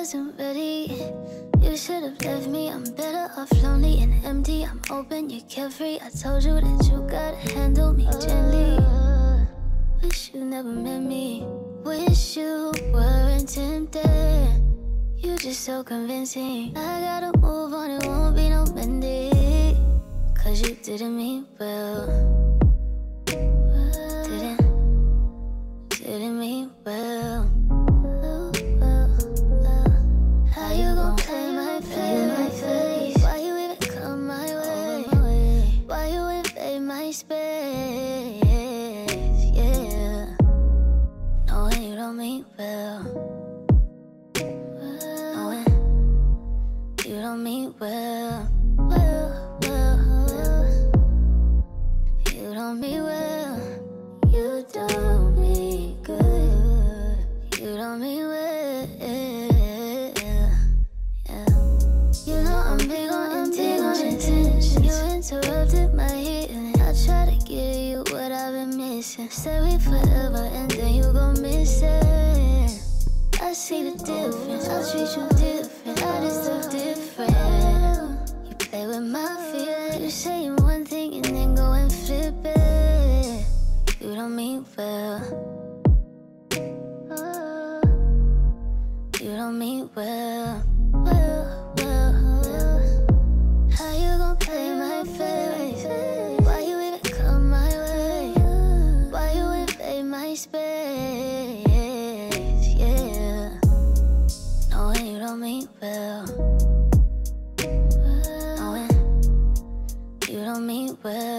wasn't ready. You should have left me. I'm better off lonely and empty. I'm open, you're carefree. I told you that you gotta handle me gently. Wish you never met me. Wish you weren't tempted. You just so convincing. I gotta move on, it won't be no mending. Cause you didn't mean well. Didn't mean well. How you gon' play my face? Why you even come my way? Why you invade my space? Yeah. Knowing you don't mean well. Knowing you don't mean well. You don't mean well. You don't mean good. You don't mean well. Yeah. You know I'm big on intentions. You interrupted my healing. I try to give you what I've been missing. Say we forever and then you gon' miss it. I see the difference. I treat you different. I deserve different. You play with my feelings. You say one thing and then go and flip it. You don't mean well. You don't mean well. How you gon' play my face? Why you even come my way? Why you invade my space? Yeah. Knowing you don't mean well. Knowing you don't mean well.